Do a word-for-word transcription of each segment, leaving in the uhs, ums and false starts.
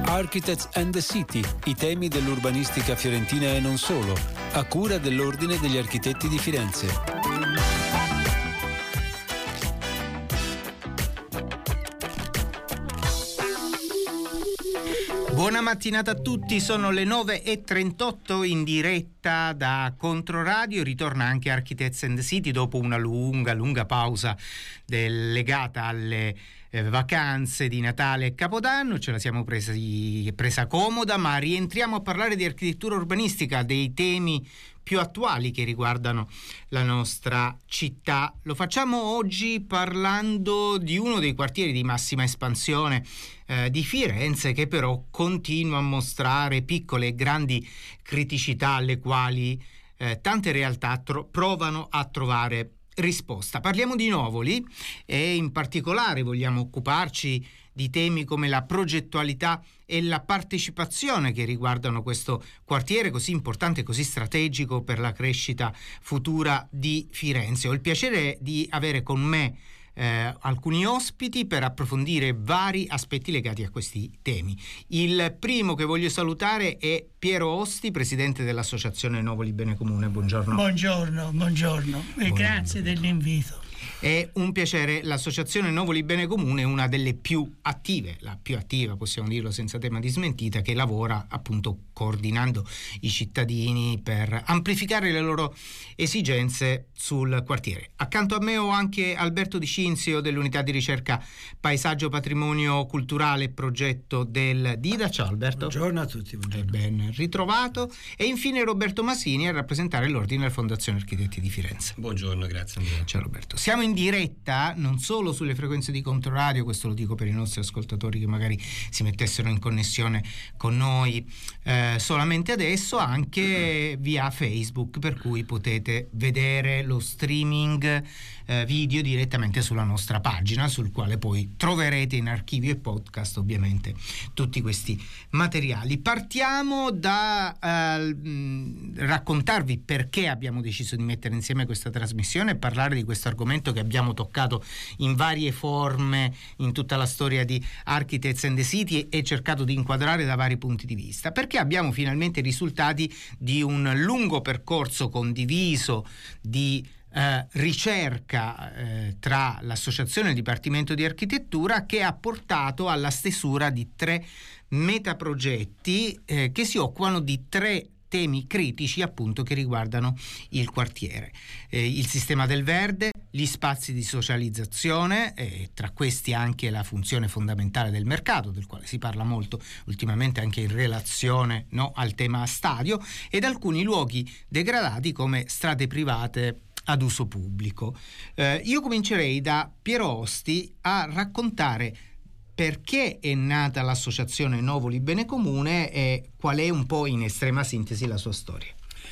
Architects and the City, i temi dell'urbanistica fiorentina e non solo, a cura dell'Ordine degli Architetti di Firenze. Buona mattinata a tutti, sono le nove e trentotto in diretta da Controradio. Ritorna anche Architects and the City dopo una lunga, lunga pausa del, legata alle eh, vacanze di Natale e Capodanno. Ce la siamo presi, presa comoda, ma rientriamo a parlare di architettura urbanistica, dei temi più attuali che riguardano la nostra città. Lo facciamo oggi parlando di uno dei quartieri di massima espansione eh, di Firenze, che però continua a mostrare piccole e grandi criticità alle quali eh, tante realtà tro- provano a trovare risposta. Parliamo di Novoli e in particolare vogliamo occuparci di temi come la progettualità e la partecipazione che riguardano questo quartiere così importante e così strategico per la crescita futura di Firenze. Ho il piacere di avere con me eh, alcuni ospiti per approfondire vari aspetti legati a questi temi. Il primo che voglio salutare è Piero Osti, presidente dell'Associazione Novoli Bene Comune. Buongiorno. Buongiorno, buongiorno e grazie dell'invito. È un piacere. L'Associazione Novoli Bene Comune è una delle più attive, la più attiva, possiamo dirlo senza tema di smentita, che lavora appunto coordinando i cittadini per amplificare le loro esigenze sul quartiere. Accanto a me ho anche Alberto Di Cinzio dell'Unità di Ricerca Paesaggio, Patrimonio Culturale e Progetto del DIDA. Ciao Alberto. Buongiorno a tutti. Buongiorno. E ben ritrovato. E infine Roberto Masini a rappresentare l'Ordine della Fondazione Architetti di Firenze. Buongiorno, grazie Andrea. Ciao Roberto. Siamo in diretta non solo sulle frequenze di Controradio, questo lo dico per i nostri ascoltatori che magari si mettessero in connessione con noi eh, solamente adesso, anche via Facebook, per cui potete vedere lo streaming eh, video direttamente sulla nostra pagina, sul quale poi troverete in archivio e podcast ovviamente tutti questi materiali. Partiamo da eh, mh, raccontarvi perché abbiamo deciso di mettere insieme questa trasmissione e parlare di questo argomento che abbiamo toccato in varie forme in tutta la storia di Architects and the City e cercato di inquadrare da vari punti di vista, perché abbiamo finalmente i risultati di un lungo percorso condiviso di eh, ricerca eh, tra l'associazione e il Dipartimento di Architettura, che ha portato alla stesura di tre metaprogetti eh, che si occupano di tre temi critici appunto che riguardano il quartiere, eh, il sistema del verde, gli spazi di socializzazione, eh, tra questi anche la funzione fondamentale del mercato, del quale si parla molto ultimamente anche in relazione no, al tema stadio, ed alcuni luoghi degradati come strade private ad uso pubblico. Eh, io comincerei da Piero Osti a raccontare perché è nata l'associazione Novoli Bene Comune e qual è un po' in estrema sintesi la sua storia.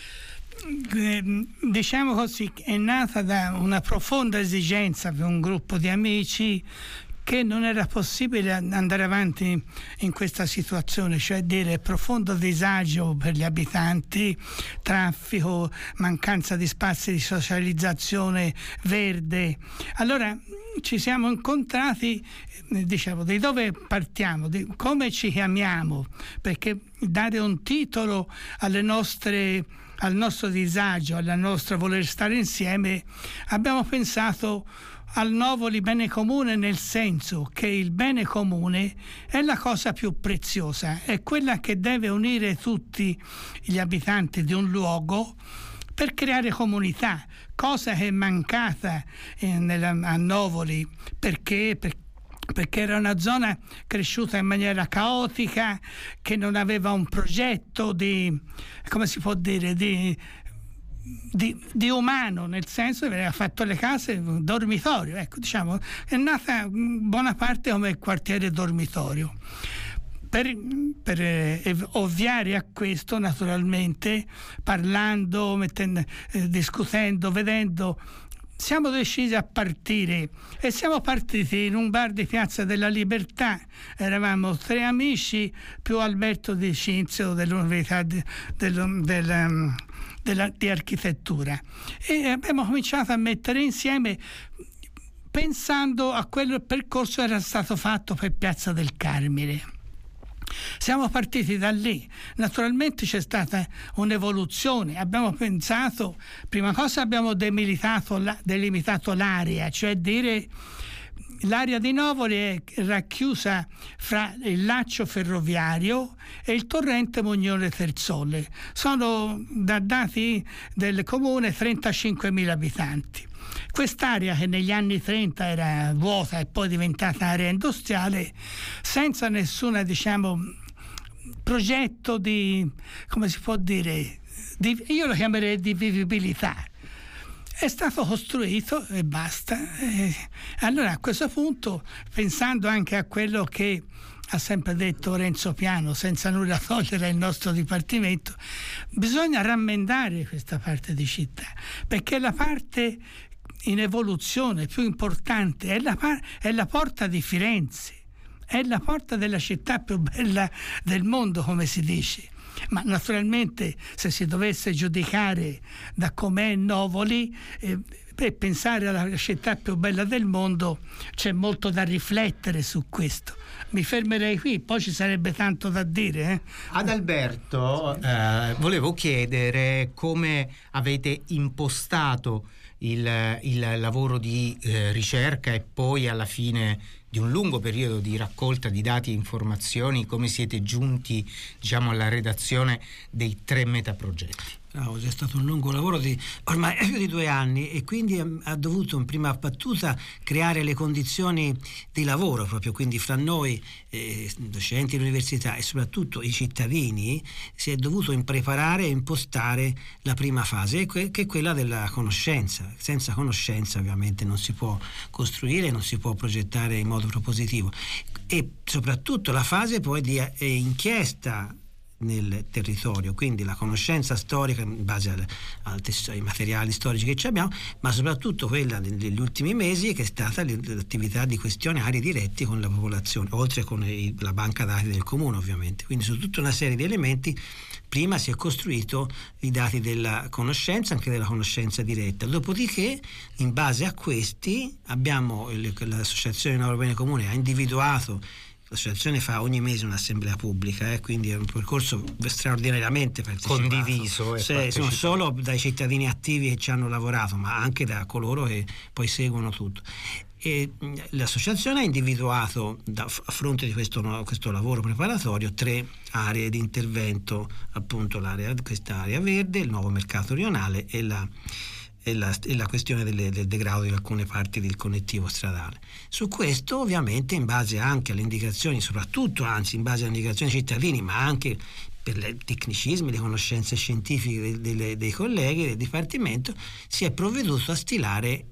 Diciamo così, è nata da una profonda esigenza per un gruppo di amici che non era possibile andare avanti in questa situazione, cioè dire profondo disagio per gli abitanti, traffico, mancanza di spazi di socializzazione verde. Allora ci siamo incontrati, diciamo, di dove partiamo, di come ci chiamiamo, perché dare un titolo alle nostre, al nostro disagio, alla nostra voler stare insieme, abbiamo pensato al Novoli Bene Comune, nel senso che il bene comune è la cosa più preziosa, è quella che deve unire tutti gli abitanti di un luogo per creare comunità, cosa che è mancata eh, nella, a Novoli perché, per, perché era una zona cresciuta in maniera caotica, che non aveva un progetto di, come si può dire, di Di, di umano, nel senso che aveva fatto le case dormitorio, ecco, diciamo, è nata buona parte come quartiere dormitorio. Per, per eh, ovviare a questo, naturalmente, parlando, mettendo, eh, discutendo, vedendo, siamo decisi a partire e siamo partiti in un bar di Piazza della Libertà. Eravamo tre amici più Alberto Di Cinzio dell'Università di, del, del, della, di Architettura, e abbiamo cominciato a mettere insieme pensando a quel percorso che era stato fatto per Piazza del Carmine. Siamo partiti da lì, naturalmente c'è stata un'evoluzione, abbiamo pensato, prima cosa abbiamo delimitato, la, delimitato l'area, cioè dire l'area di Novoli è racchiusa fra il laccio ferroviario e il torrente Mognone Terzole, sono da dati del comune trentacinquemila abitanti. Quest'area, che negli anni trenta era vuota e poi diventata area industriale, senza nessuna, diciamo, progetto di, come si può dire, di, io lo chiamerei di vivibilità, è stato costruito e basta. E allora a questo punto, pensando anche a quello che ha sempre detto Renzo Piano, senza nulla togliere il nostro dipartimento, bisogna rammendare questa parte di città, perché la parte in evoluzione più importante è la, par- è la porta di Firenze, è la porta della città più bella del mondo, come si dice. Ma naturalmente, se si dovesse giudicare da com'è Novoli, eh, per pensare alla città più bella del mondo, c'è molto da riflettere su questo. Mi fermerei qui, poi ci sarebbe tanto da dire. Eh? Ad Alberto eh, volevo chiedere come avete impostato il, il lavoro di eh, ricerca e poi alla fine di un lungo periodo di raccolta di dati e informazioni, come siete giunti, diciamo, alla redazione dei tre metaprogetti. No, è stato un lungo lavoro di ormai più di due anni e quindi ha dovuto in prima battuta creare le condizioni di lavoro proprio, quindi fra noi eh, docenti dell'università e soprattutto i cittadini si è dovuto preparare e impostare la prima fase, che è quella della conoscenza. Senza conoscenza ovviamente non si può costruire, non si può progettare in modo propositivo, e soprattutto la fase poi di eh, inchiesta nel territorio, quindi la conoscenza storica in base al, al tes- ai materiali storici che abbiamo, ma soprattutto quella degli ultimi mesi, che è stata l'attività di questionari diretti con la popolazione, oltre con il, la banca dati del comune ovviamente. Quindi su tutta una serie di elementi prima si è costruito i dati della conoscenza, anche della conoscenza diretta, dopodiché in base a questi abbiamo l'associazione Novoli Bene Comune ha individuato. L'associazione fa ogni mese un'assemblea pubblica, eh, quindi è un percorso straordinariamente condiviso, Se, non solo dai cittadini attivi che ci hanno lavorato, ma anche da coloro che poi seguono tutto. E l'associazione ha individuato, da, a fronte di questo, questo lavoro preparatorio, tre aree di intervento, appunto l'area, questa area verde, il nuovo mercato rionale e la e la, e la questione delle, del degrado di alcune parti del connettivo stradale. Su questo ovviamente, in base anche alle indicazioni, soprattutto anzi in base alle indicazioni dei cittadini, ma anche per i tecnicismi, le conoscenze scientifiche dei, dei, dei colleghi del Dipartimento, si è provveduto a stilare,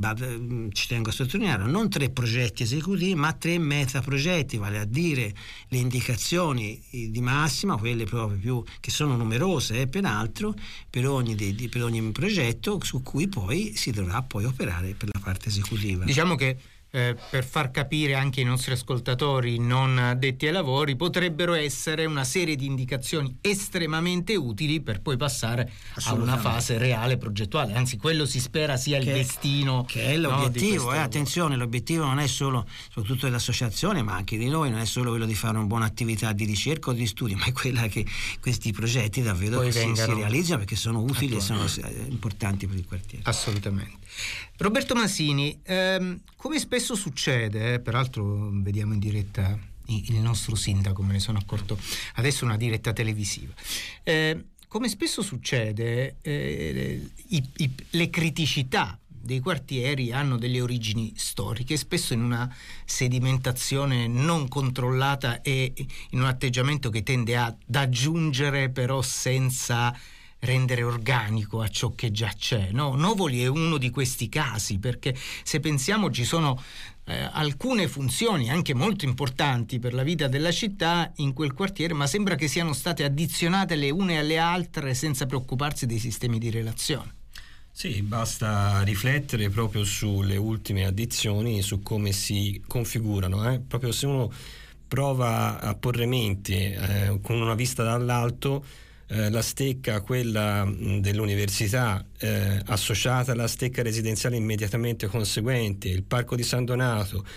ci tengo a sottolineare, non tre progetti esecutivi ma tre metaprogetti, vale a dire le indicazioni di massima, quelle proprio più che sono numerose eh, peraltro per ogni, di, di, per ogni progetto, su cui poi si dovrà poi operare per la parte esecutiva. Diciamo che Eh, per far capire anche ai nostri ascoltatori non addetti ai lavori, potrebbero essere una serie di indicazioni estremamente utili per poi passare a una fase reale progettuale, anzi quello si spera sia il che, destino, che è l'obiettivo, no, eh, attenzione, l'obiettivo non è solo, soprattutto dell'associazione ma anche di noi, non è solo quello di fare una buona attività di ricerca o di studio, ma è quella che questi progetti davvero si, si realizzano, perché sono utili e sono importanti per il quartiere. Assolutamente. Roberto Masini, ehm, come spesso succede, eh, peraltro vediamo in diretta il nostro sindaco, me ne sono accorto adesso, una diretta televisiva, eh, come spesso succede, eh, i, i, le criticità dei quartieri hanno delle origini storiche, spesso in una sedimentazione non controllata e in un atteggiamento che tende ad aggiungere però senza rendere organico a ciò che già c'è, no? Novoli è uno di questi casi, perché se pensiamo ci sono eh, alcune funzioni anche molto importanti per la vita della città in quel quartiere, ma sembra che siano state addizionate le une alle altre senza preoccuparsi dei sistemi di relazione. Sì, basta riflettere proprio sulle ultime addizioni, su come si configurano, eh? Proprio se uno prova a porre mente eh, con una vista dall'alto, Eh, la stecca, quella mh, dell'università, eh, associata alla stecca residenziale immediatamente conseguente, il parco di San Donato,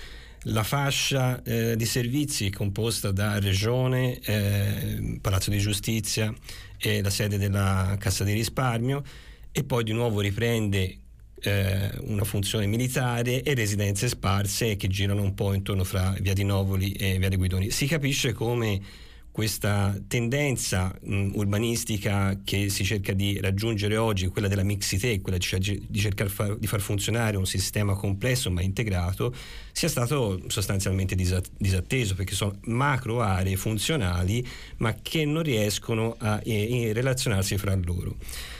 La fascia eh, di servizi è composta da Regione, eh, Palazzo di Giustizia e la sede della Cassa di Risparmio, e poi di nuovo riprende eh, una funzione militare e residenze sparse che girano un po' intorno fra Via di Novoli e Via dei Guidoni. Si capisce come questa tendenza mh, urbanistica che si cerca di raggiungere oggi, quella della mixité, quella di, di cercare far, di far funzionare un sistema complesso ma integrato, sia stato sostanzialmente disatteso, perché sono macro aree funzionali ma che non riescono a eh, relazionarsi fra loro.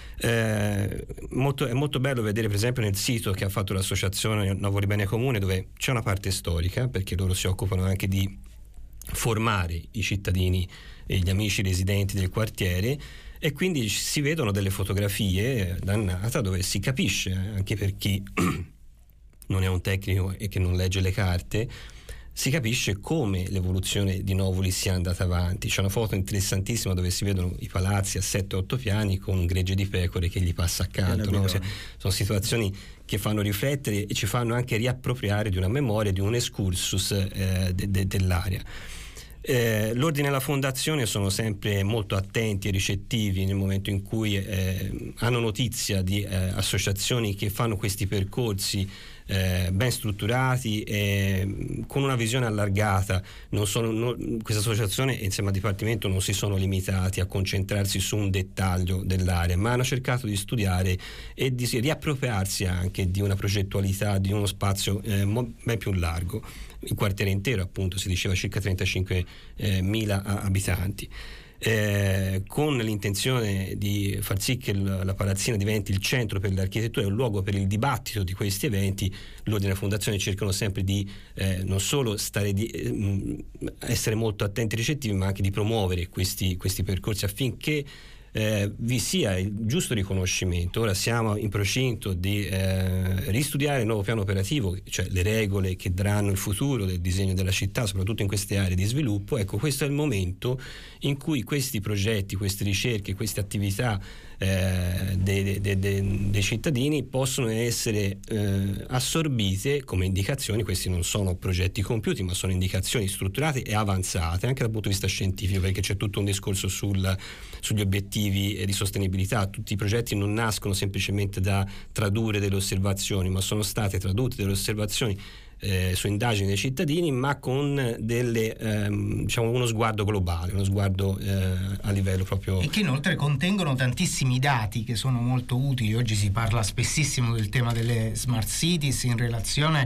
Eh, molto, è molto bello vedere per esempio nel sito che ha fatto l'associazione Novoli Bene Comune, dove c'è una parte storica, perché loro si occupano anche di formare i cittadini e gli amici residenti del quartiere, e quindi si vedono delle fotografie dannata dove si capisce, anche per chi non è un tecnico e che non legge le carte, si capisce come l'evoluzione di Novoli sia andata avanti. C'è una foto interessantissima dove si vedono i palazzi a sette otto piani con un gregge di pecore che gli passa accanto, no? Cioè, sono situazioni che fanno riflettere e ci fanno anche riappropriare di una memoria, di un excursus eh, de- de- dell'area. Eh, l'Ordine e la Fondazione sono sempre molto attenti e ricettivi nel momento in cui eh, hanno notizia di eh, associazioni che fanno questi percorsi eh, ben strutturati e con una visione allargata. Non sono, no, questa associazione insieme al Dipartimento non si sono limitati a concentrarsi su un dettaglio dell'area, ma hanno cercato di studiare e di riappropriarsi anche di una progettualità, di uno spazio eh, ben più largo. Il quartiere intero, appunto, si diceva circa trentacinquemila abitanti, eh, con l'intenzione di far sì che la, la Palazzina diventi il centro per l'architettura e un luogo per il dibattito di questi eventi. L'Ordine e la Fondazione cercano sempre di eh, non solo stare di, eh, essere molto attenti e ricettivi, ma anche di promuovere questi, questi percorsi affinché Eh, vi sia il giusto riconoscimento. Ora siamo in procinto di eh, ristudiare il nuovo piano operativo, cioè le regole che daranno il futuro del disegno della città, soprattutto in queste aree di sviluppo. Ecco, questo è il momento in cui questi progetti, queste ricerche, queste attività eh, dei, dei, dei, dei cittadini possono essere eh, assorbite come indicazioni. Questi non sono progetti compiuti, ma sono indicazioni strutturate e avanzate anche dal punto di vista scientifico, perché c'è tutto un discorso sul, sugli obiettivi di sostenibilità. Tutti i progetti non nascono semplicemente da tradurre delle osservazioni, ma sono state tradotte delle osservazioni eh, su indagini dei cittadini, ma con delle, ehm, diciamo, uno sguardo globale, uno sguardo eh, a livello proprio. E che inoltre contengono tantissimi dati che sono molto utili. Oggi si parla spessissimo del tema delle smart cities in relazione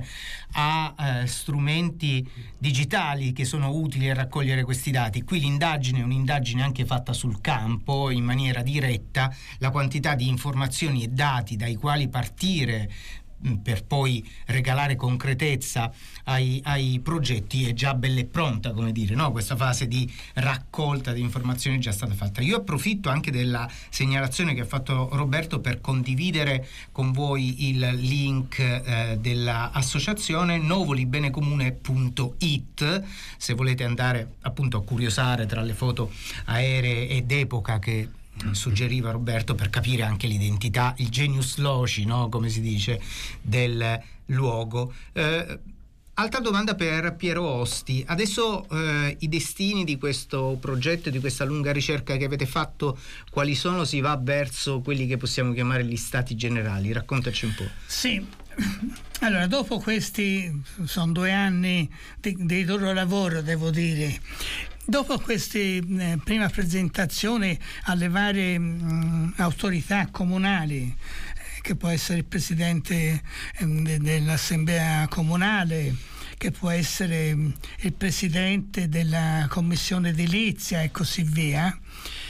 a eh, strumenti digitali che sono utili a raccogliere questi dati. Qui l'indagine è un'indagine anche fatta sul campo in maniera diretta. La quantità di informazioni e dati dai quali partire per poi regalare concretezza ai, ai progetti è già bella e pronta, come dire, no? Questa fase di raccolta di informazioni è già stata fatta. Io approfitto anche della segnalazione che ha fatto Roberto per condividere con voi il link eh, dell'associazione novolibenecomune punto it, se volete andare appunto a curiosare tra le foto aeree ed epoca che suggeriva Roberto, per capire anche l'identità, il genius loci, no? Come si dice, del luogo. Eh, altra domanda per Piero Osti. Adesso eh, i destini di questo progetto, di questa lunga ricerca che avete fatto, quali sono? Si va verso quelli che possiamo chiamare gli stati generali. Raccontaci un po'. Sì. Allora, dopo questi, sono due anni di, di duro lavoro, devo dire. Dopo questa eh, prima presentazione alle varie mh, autorità comunali, eh, che può essere il presidente eh, de, dell'assemblea comunale, che può essere mh, il presidente della commissione edilizia e così via,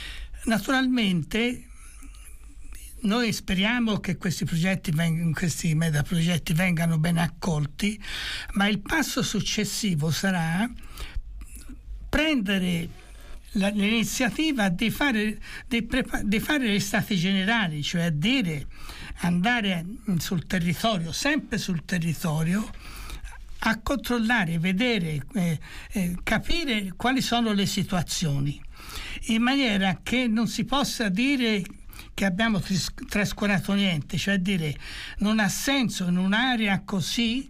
naturalmente noi speriamo che questi progetti, veng- questi megaprogetti vengano ben accolti, ma il passo successivo sarà prendere la, l'iniziativa di fare, di, prepa- di fare gli stati generali, cioè a dire, andare sul territorio, sempre sul territorio, a controllare, vedere, eh, eh, capire quali sono le situazioni, in maniera che non si possa dire che abbiamo tris- trascurato niente, cioè dire non ha senso in un'area così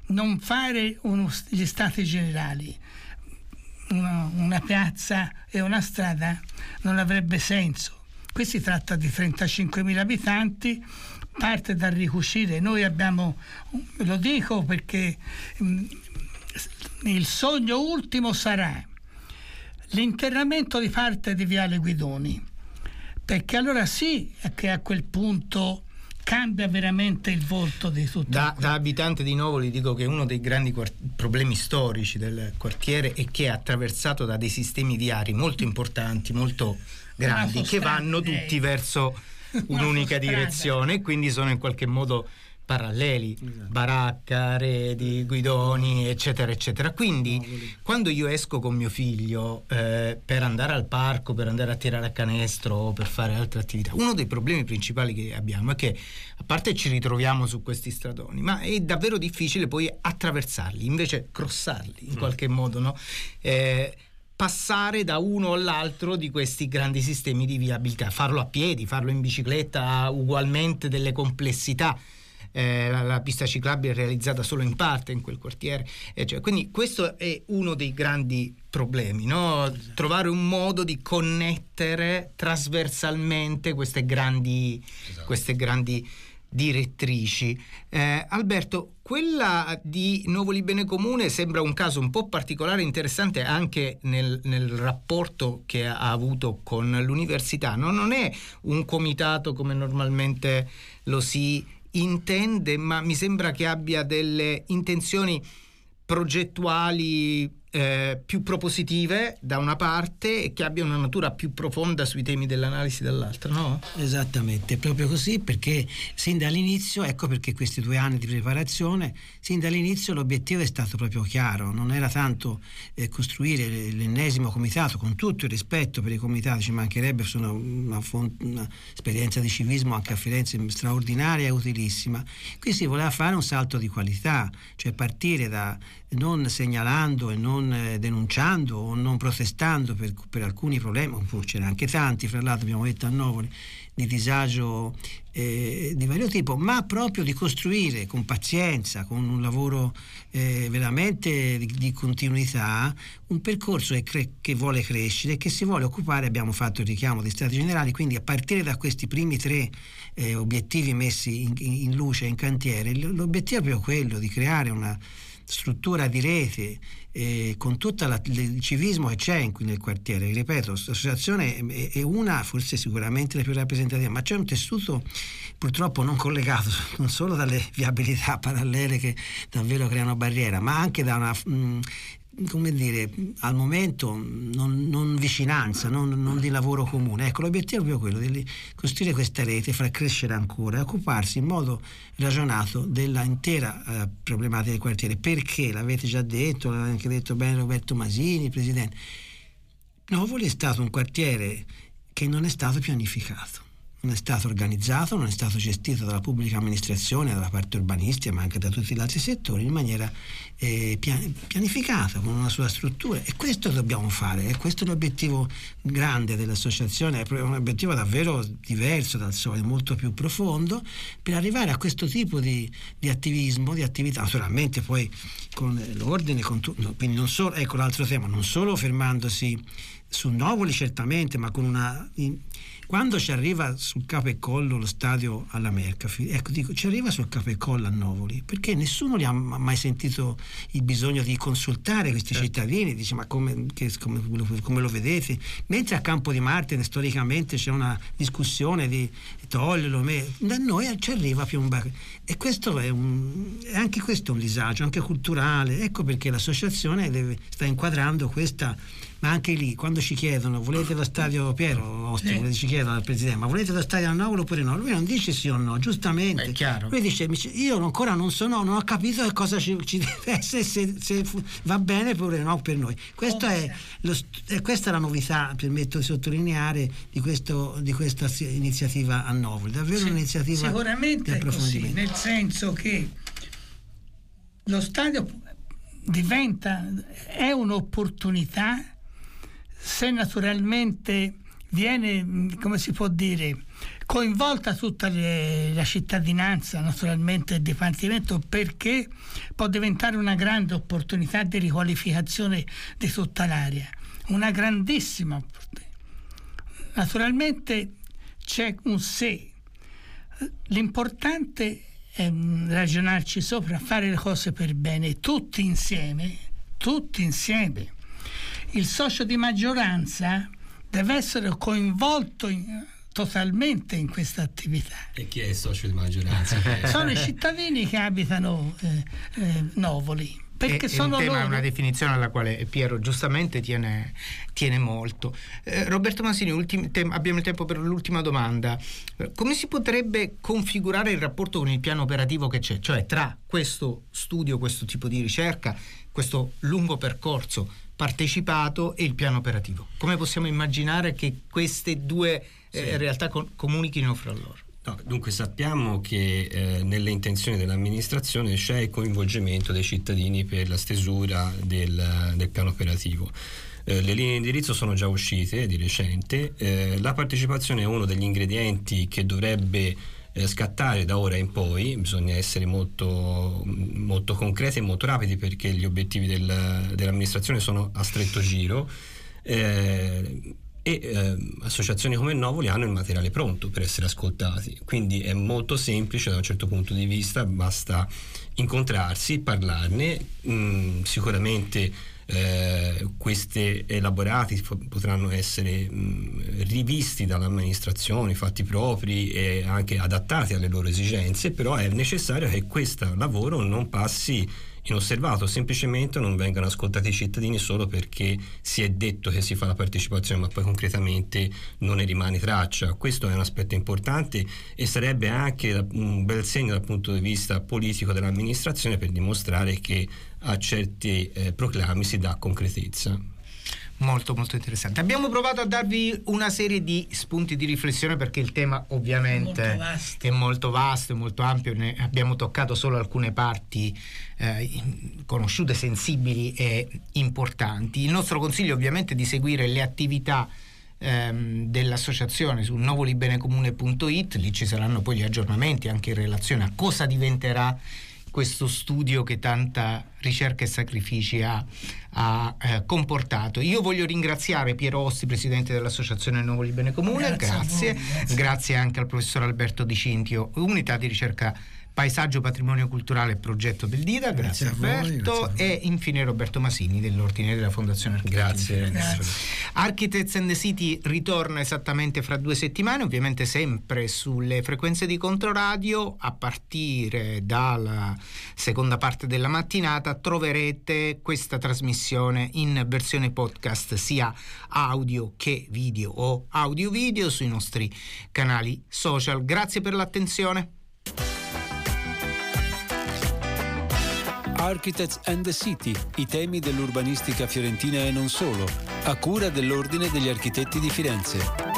non fare uno, gli stati generali, una, una piazza e una strada non avrebbe senso. Qui si tratta di trentacinquemila abitanti, parte dal ricucire. Noi abbiamo, lo dico perché mh, il sogno ultimo sarà l'interramento di parte di Viale Guidoni, perché allora sì che a quel punto cambia veramente il volto di tutto. Da, da abitante di Novoli dico che uno dei grandi quart- problemi storici del quartiere è che è attraversato da dei sistemi viari molto importanti, molto grandi, che vanno tutti verso un'unica direzione, e quindi sono in qualche modo paralleli, Baracca, Redi, Guidoni, eccetera eccetera. Quindi quando io esco con mio figlio eh, per andare al parco, per andare a tirare a canestro o per fare altre attività, uno dei problemi principali che abbiamo è che, a parte ci ritroviamo su questi stradoni, ma è davvero difficile poi attraversarli, invece crossarli in qualche modo, no? Eh, passare da uno all'altro di questi grandi sistemi di viabilità, farlo a piedi, farlo in bicicletta ha ugualmente delle complessità. Eh, la, la pista ciclabile è realizzata solo in parte in quel quartiere, eh, cioè, quindi questo è uno dei grandi problemi, no? Trovare un modo di connettere trasversalmente queste grandi, esatto. queste grandi direttrici. eh, Alberto, quella di Novoli Bene Comune sembra un caso un po' particolare, interessante anche nel, nel rapporto che ha avuto con l'università, no? Non è un comitato come normalmente lo si intende, ma mi sembra che abbia delle intenzioni progettuali eh, più propositive da una parte, e che abbia una natura più profonda sui temi dell'analisi dall'altra, no? Esattamente, proprio così, perché sin dall'inizio, ecco perché questi due anni di preparazione, sin dall'inizio l'obiettivo è stato proprio chiaro, non era tanto eh, costruire l'ennesimo comitato, con tutto il rispetto per i comitati, ci mancherebbe, sono una, una esperienza di civismo anche a Firenze straordinaria e utilissima. Qui si voleva fare un salto di qualità, cioè partire da non segnalando e non denunciando o non protestando per, per alcuni problemi, c'erano anche tanti, fra l'altro abbiamo detto a Novoli, di disagio eh, di vario tipo, ma proprio di costruire con pazienza, con un lavoro eh, veramente di, di continuità, un percorso che, cre- che vuole crescere, che si vuole occupare. Abbiamo fatto il richiamo dei stati generali, quindi a partire da questi primi tre eh, obiettivi messi in, in luce, in cantiere, l'obiettivo è proprio quello di creare una struttura di rete eh, con tutto il civismo che c'è in, nel quartiere. Ripeto, l'associazione è, è una, forse sicuramente la più rappresentativa, ma c'è un tessuto purtroppo non collegato non solo dalle viabilità parallele che davvero creano barriera, ma anche da una mh, come dire, al momento non, non vicinanza, non, non di lavoro comune. Ecco, l'obiettivo è proprio quello di costruire questa rete, far crescere ancora e occuparsi in modo ragionato della intera eh, problematica del quartiere, perché l'avete già detto, l'ha anche detto bene Roberto Masini, il presidente. Novoli è stato un quartiere che non è stato pianificato, non è stato organizzato, non è stato gestito dalla pubblica amministrazione, dalla parte urbanistica, ma anche da tutti gli altri settori in maniera eh, pianificata, con una sua struttura. E questo dobbiamo fare, e questo è l'obiettivo grande dell'associazione, è un obiettivo davvero diverso dal solito, molto più profondo, per arrivare a questo tipo di, di attivismo, di attività, naturalmente poi con l'ordine, con tu, no, quindi non solo, ecco l'altro tema, non solo fermandosi su Novoli certamente, ma con una... In, quando ci arriva sul Capo e Collo lo stadio alla Mercafi, ecco, dico, ci arriva sul Capo e Collo a Novoli perché nessuno li ha mai sentito il bisogno di consultare questi certo. cittadini, dice ma come, che, come, come lo vedete, mentre a Campo di Marte storicamente c'è una discussione di toglierlo, da noi ci arriva più un bar. E questo è un, anche questo è un disagio anche culturale, ecco perché l'associazione deve, sta inquadrando questa. Ma anche lì, quando ci chiedono volete lo stadio, Piero Osti, sì. ci chiedono al presidente, ma volete lo stadio a Novoli oppure no? Lui non dice sì o no, giustamente. È chiaro. Lui dice, io ancora non sono, non ho capito che cosa ci, ci deve essere, se, se va bene oppure no per noi. Questo è lo, è questa è la novità, permetto di sottolineare, di, questo, di questa iniziativa a Novoli. Davvero sì, un'iniziativa sicuramente di approfondimento. Così, nel senso che lo stadio diventa, è un'opportunità se naturalmente viene, come si può dire, coinvolta tutta le, la cittadinanza, naturalmente il Dipartimento, perché può diventare una grande opportunità di riqualificazione di tutta l'area, una grandissima opportunità. Naturalmente c'è un se, l'importante è ragionarci sopra, fare le cose per bene, tutti insieme, tutti insieme. Il socio di maggioranza deve essere coinvolto in, totalmente in questa attività. E chi è il socio di maggioranza? Sono i cittadini che abitano eh, eh, Novoli. Perché e, sono il tema loro. È una definizione alla quale Piero giustamente tiene, tiene molto. Eh, Roberto Masini, ultim, tem, abbiamo il tempo per l'ultima domanda. Come si potrebbe configurare il rapporto con il piano operativo che c'è? Cioè tra questo studio, questo tipo di ricerca, questo lungo percorso partecipato e il piano operativo? Come possiamo immaginare che queste due eh, sì. realtà con, comunichino fra loro? No, dunque sappiamo che eh, nelle intenzioni dell'amministrazione c'è il coinvolgimento dei cittadini per la stesura del, del piano operativo. Eh, le linee di indirizzo sono già uscite di recente, eh, la partecipazione è uno degli ingredienti che dovrebbe eh, scattare da ora in poi, bisogna essere molto, molto concreti e molto rapidi perché gli obiettivi del, dell'amministrazione sono a stretto giro. Eh, e eh, associazioni come Novoli hanno il materiale pronto per essere ascoltati, quindi è molto semplice da un certo punto di vista, basta incontrarsi, parlarne. mh, sicuramente eh, questi elaborati f- potranno essere mh, rivisti dall'amministrazione, fatti propri e anche adattati alle loro esigenze, però è necessario che questo lavoro non passi inosservato, semplicemente non vengano ascoltati i cittadini solo perché si è detto che si fa la partecipazione ma poi concretamente non ne rimane traccia. Questo è un aspetto importante e sarebbe anche un bel segno dal punto di vista politico dell'amministrazione per dimostrare che a certi eh, proclami si dà concretezza. Molto molto interessante. Abbiamo provato a darvi una serie di spunti di riflessione perché il tema ovviamente molto vasto. è molto vasto, è molto ampio, ne abbiamo toccato solo alcune parti eh, conosciute, sensibili e importanti. Il nostro consiglio ovviamente è di seguire le attività ehm, dell'associazione su novolibenecomune punto it, lì ci saranno poi gli aggiornamenti anche in relazione a cosa diventerà questo studio che tanta ricerca e sacrifici ha, ha eh, comportato. Io voglio ringraziare Piero Ossi, presidente dell'associazione Novoli Bene Comune, grazie, grazie. grazie. Grazie anche al professor Alberto Di Cintio, unità di ricerca Paesaggio, Patrimonio Culturale e Progetto del Dida, grazie, grazie Alberto, voi, grazie e infine Roberto Masini dell'Ordine della Fondazione Architetti. Grazie, grazie. Architects and the City ritorna esattamente fra due settimane, ovviamente sempre sulle frequenze di Controradio. A partire dalla seconda parte della mattinata troverete questa trasmissione in versione podcast, sia audio che video o audio video sui nostri canali social. Grazie per l'attenzione. Architects and the City, i temi dell'urbanistica fiorentina e non solo, a cura dell'Ordine degli Architetti di Firenze.